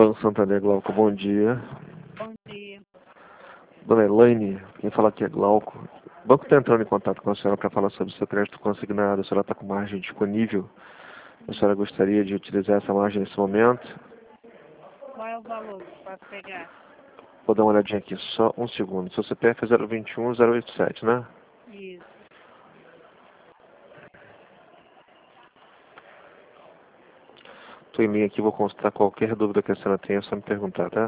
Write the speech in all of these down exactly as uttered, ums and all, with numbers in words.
Banco Santander, Glauco, bom dia. Bom dia. Dona Elaine, quem fala aqui é Glauco. O banco está entrando em contato com a senhora para falar sobre o seu crédito consignado. A senhora está com margem disponível. A senhora gostaria de utilizar essa margem nesse momento? Qual é o valor para pegar? Vou dar uma olhadinha aqui, só um segundo. Seu C P F é zero vinte e um zero oitenta e sete, né? Isso. Estou em linha aqui, vou consultar qualquer dúvida que a senhora tenha, é só me perguntar, tá?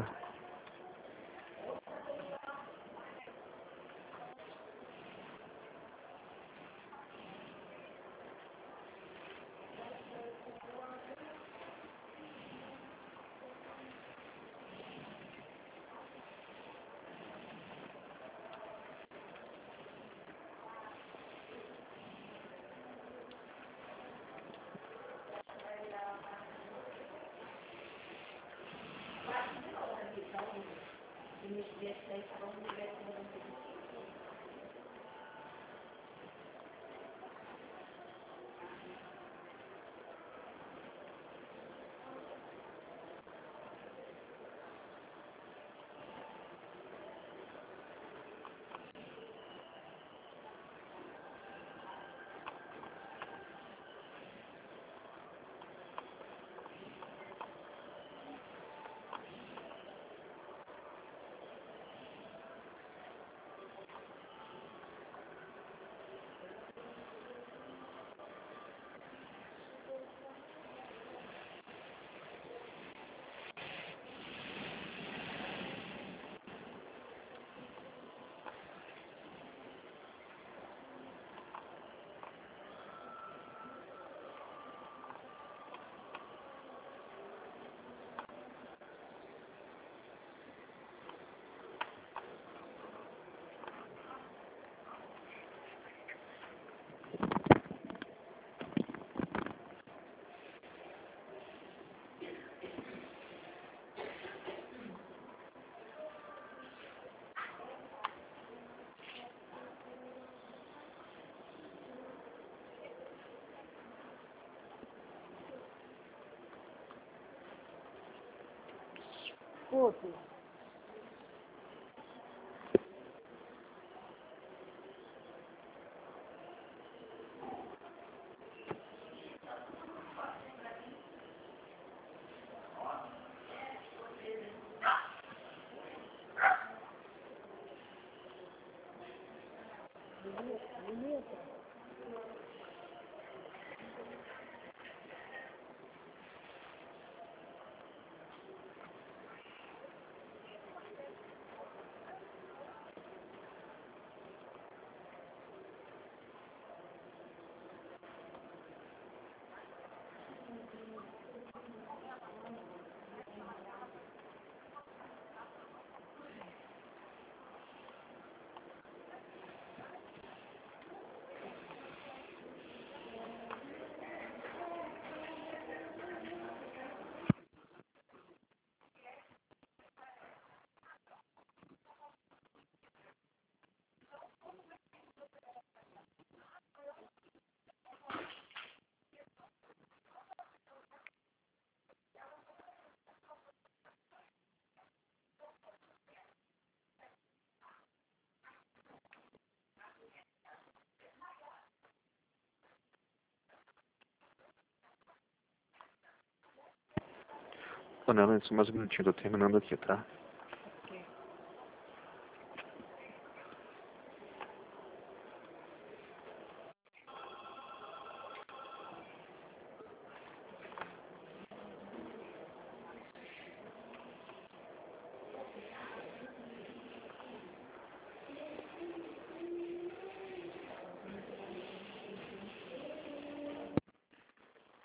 Escute. Dona Elaine, só mais um minutinho, estou terminando aqui, tá?